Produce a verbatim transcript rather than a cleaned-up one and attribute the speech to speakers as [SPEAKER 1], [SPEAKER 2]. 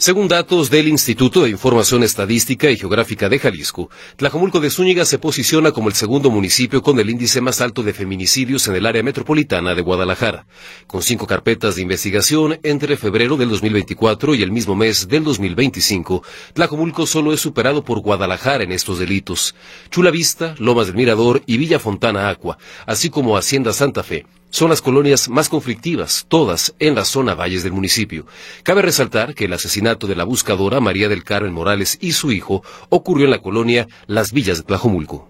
[SPEAKER 1] Según datos del Instituto de Información Estadística y Geográfica de Jalisco, Tlajomulco de Zúñiga se posiciona como el segundo municipio con el índice más alto de feminicidios en el área metropolitana de Guadalajara, con cinco carpetas de investigación entre febrero del dos mil veinticuatro y el mismo mes del dos mil veinticinco. Tlajomulco solo es superado por Guadalajara en estos delitos. Chula Vista, Lomas del Mirador y Villa Fontana Aqua, así como Hacienda Santa Fe, son las colonias más conflictivas, todas en la zona valles del municipio. Cabe resaltar que el asesinato de la buscadora María del Carmen Morales y su hijo ocurrió en la colonia Las Villas de Tlajomulco.